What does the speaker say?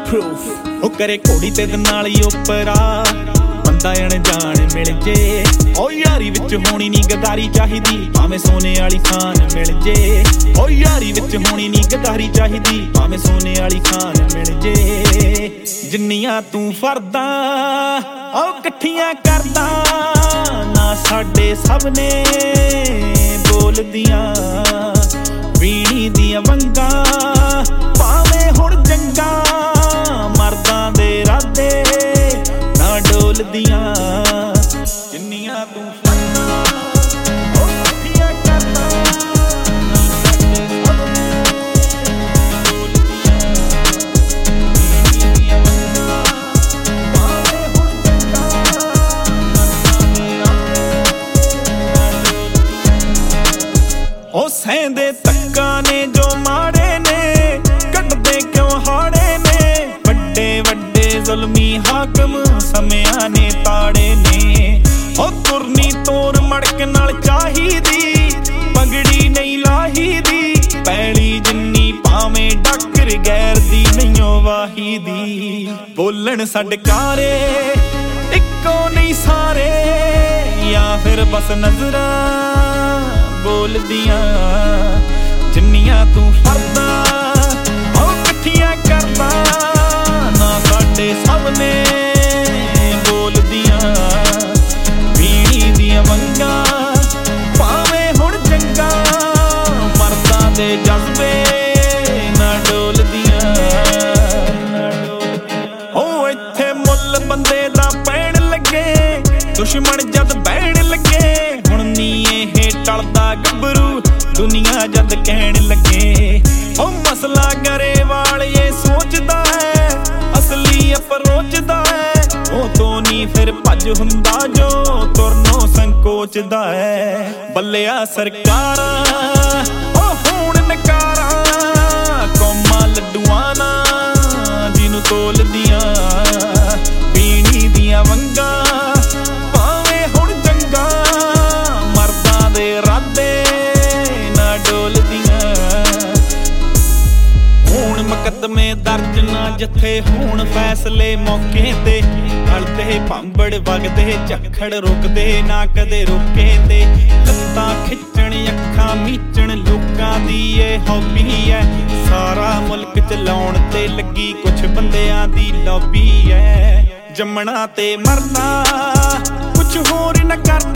proof ਉਹ ਕਰੇ ਘੋੜੀ ਤੇ ਨਾਲ ਹੀ ਉਪਰਾ ਬੰਦਾ ਅਣਜਾਣ ਮਿਲ ਜੇ ਓ ਯਾਰੀ ਵਿੱਚ ਹੋਣੀ ਨੀ ਗਦਾਰੀ ਚਾਹੀਦੀ ਭਾਵੇਂ ਸੋਨੇ ਵਾਲੀ ਖਾਨ ਮਿਲ ਜੇ ਓ ਯਾਰੀ ਵਿੱਚ ਹੋਣੀ ਨੀ ਗਦਾਰੀ ਚਾਹੀਦੀ ਭਾਵੇਂ ਸੋਨੇ ਵਾਲੀ ਖਾਨ ਮਿਲ ਜੇ ਜਿੰਨੀਆਂ ਤੂੰ ਫਰਦਾ ਓ ਇਕੱਠੀਆਂ ਕਰਦਾ ਨਾ ਸਾਡੇ ਸਭ ਨੇ ਬੋਲਦੀਆਂ ਵੀਣੀ ਦੀਆਂ ਵੰਗਾਂ ਭਾਵੇਂ ਹੁਣ ਜੰਗਾਂ ਮਰਦਾਂ ਦੇ ਰਾਦੇ ਨਾ ਡੋਲਦੀਆਂ ਜਿੰਨੀਆਂ ਤੂੰ ਫਰਦਾ ਓ ਇਕੱਠੀਆਂ ਕਰਦਾ ਨਾ ਸਾਡੇ ਸਭ ਨੇ ਬੋਲਦੀਆਂ ਵੀਣੀ ਦੀਆਂ ਵੰਗਾਂ ਭਾਵੇਂ ਹੁਣ ਜੰਗਾਂ ਮਰਦਾਂ ਦੇ ਰਾਦੇ ਉਹ ਸਹਿੰਦੇ ਧੱਕਾ ਨੇ ਜੋ ਮਾੜੇ ਨੇ ਕੱਢਦੇ ਕਿਉਂ ਹਾੜੇ ਨੇ ਵੱਡੇ ਵੱਡੇ ਜ਼ੁਲਮੀ ਹਾਕਮ ਸਮਿਆਂ ਨੇ ਤਾੜੇ ਨੇ ਉਹ ਤੁਰਨੀ ਤੋਰ ਮੜਕ ਨਾਲ ਚਾਹੀਦੀ ਪਗੜੀ ਨਹੀਂ ਲਾਹੀਦੀ ਪੈਲੀ ਜਿੰਨੀ ਭਾਵੇਂ ਡਾਕਰ ਗੈਰ ਦੀ ਨਹੀਂਓ ਵਾਹੀਦੀ ਬੋਲਣ ਸੜਕਾਰੇ ਇੱਕੋ ਨਹੀਂ ਸਾਰੇ ਜਾਂ ਫਿਰ ਬਸ ਨਜ਼ਰਾਂ ਬੋਲਦੀਆਂ ਜਿੰਨੀਆਂ ਤੂੰ ਫਰਦਾ ਓ ਇਕੱਠੀਆਂ ਕਰਦਾ ਨਾ ਸਾਡੇ ਸਭ ਨੇ ਬੋਲਦੀਆਂ ਵੀਣੀ ਦੀਆਂ ਵੰਗਾਂ ਭਾਵੇਂ ਹੁਣ ਜੰਗਾਂ ਮਰਦਾਂ ਦੇ ਜਜ਼ਬੇ ਨਾ ਡੋਲਦੀਆਂ ਓ ਇੱਥੇ ਮੁੱਲ ਬੰਦੇ ਦਾ ਪੈਣ ਲੱਗੇ ਦੁਸ਼ਮਣ ਜਦ ਬਹਿਣ ਲੱਗੇ ਹੁਣ ਨੀ ਇਹ ਟਲਦਾ ਗੱਭਰੂ ਦੁਨੀਆ ਜਦ ਕਹਿਣ ਲੱਗੇ ਓ ਮਸਲਾ ਗਰੇਵਾਲ ਇਹ ਸੋਚਦਾ ਹੈ ਅਸਲੀ ਅਪਰੋਚਦਾ ਹੈ ਉਹ ਤੋਂ ਨੀ ਫਿਰ ਭੱਜ ਹੁੰਦਾ ਜੋ ਤੁਰਨੋਂ ਸੰਕੋਚਦਾ ਹੈ ਬੱਲਿਆ ਸਰਕਾਰਾਂ ਉਹ ਹੁਣ ਨਕਾਰਾਂ ਕੌਮਾਂ ਲੱਡੂਆਂ ਨਾ ਜਿਹਨੂੰ ਤੋਲਦੀਆਂ ਵੀਣੀ ਦੀਆਂ ਵੰਗਾਂ ਭਾਵੇਂ ਹੁਣ ਜੰਗਾਂ ਮਰਦਾਂ ਦੇ ਰਾਦੇ ਨਾ ਡੋਲਦੀਆਂ ਹੁਣ ਮੁਕੱਦਮੇ ਦਰਜ ਨਾ ਜਿੱਥੇ ਹੁਣ ਫੈਸਲੇ ਮੌਕੇ ਤੇ ਹਲਦੇ ਭਾਂਬੜ ਵਗਦੇ ਝੱਖੜ ਰੁਕਦੇ ਨਾ ਕਦੇ ਰੁਕੇ ਤੇ ਲੱਤਾਂ ਖਿੱਚਣ ਅੱਖਾਂ ਮੀਚਣ ਲੋਕਾਂ ਦੀ ਇਹ ਹੌਬੀ ਐ ਸਾਰਾ ਮੁਲਕ ਚਲਾਉਣ ਤੇ ਲੱਗੀ ਕੁਛ ਬੰਦਿਆਂ ਦੀ ਲੌਬੀ ਐ ਜੰਮਣਾ ਤੇ ਮਰਨਾ ਕੁਛ ਹੋਰ ਨਾ ਕਰਨਾ